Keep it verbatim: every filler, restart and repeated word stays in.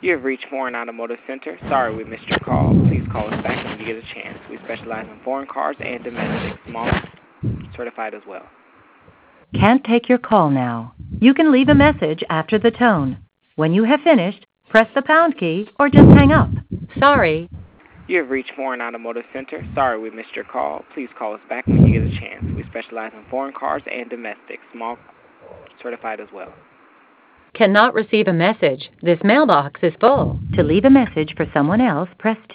You have reached Foreign Automotive Center. Sorry we missed your call. Please call us back when you get a chance. We specialize in foreign cars and domestic, small, certified as well. Can't take your call now. You can leave a message after the tone. When you have finished, press the pound key or just hang up. Sorry. You have reached Foreign Automotive Center. Sorry we missed your call. Please call us back when you get a chance. We specialize in foreign cars and domestic, small, certified as well. Cannot receive a message. This mailbox is full. To leave a message for someone else, press two.